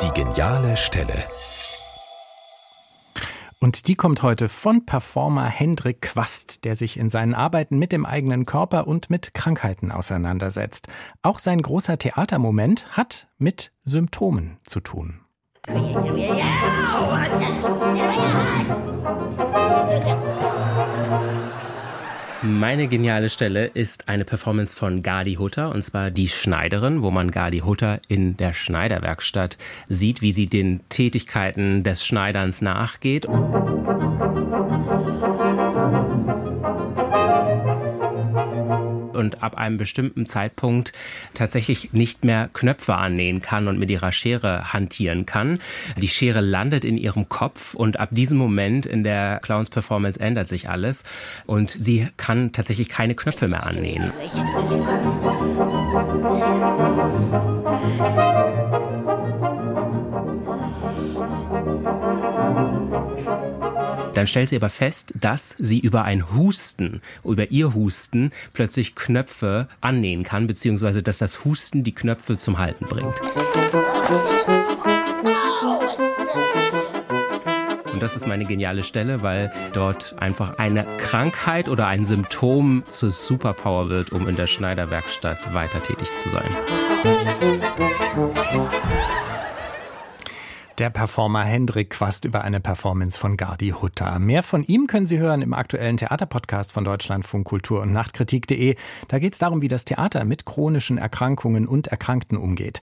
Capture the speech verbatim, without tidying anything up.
Die geniale Stelle. Und die kommt heute von Performer Hendrik Quast, der sich in seinen Arbeiten mit dem eigenen Körper und mit Krankheiten auseinandersetzt. Auch sein großer Theatermoment hat mit Symptomen zu tun. Meine geniale Stelle ist eine Performance von Gadi Hutter, und zwar Die Schneiderin, wo man Gadi Hutter in der Schneiderwerkstatt sieht, wie sie den Tätigkeiten des Schneiderns nachgeht. Und ab einem bestimmten Zeitpunkt tatsächlich nicht mehr Knöpfe annähen kann und mit ihrer Schere hantieren kann. Die Schere landet in ihrem Kopf und ab diesem Moment in der Clowns-Performance ändert sich alles und sie kann tatsächlich keine Knöpfe mehr annähen. Dann stellt sie aber fest, dass sie über ein Husten, über ihr Husten plötzlich Knöpfe annähen kann, beziehungsweise dass das Husten die Knöpfe zum Halten bringt. Und das ist meine geniale Stelle, weil dort einfach eine Krankheit oder ein Symptom zur Superpower wird, um in der Schneiderwerkstatt weiter tätig zu sein. Der Performer Hendrik Quast über eine Performance von Gadi Hutter. Mehr von ihm können Sie hören im aktuellen Theaterpodcast von Deutschlandfunk Kultur und Nachtkritik punkt de. Da geht es darum, wie das Theater mit chronischen Erkrankungen und Erkrankten umgeht.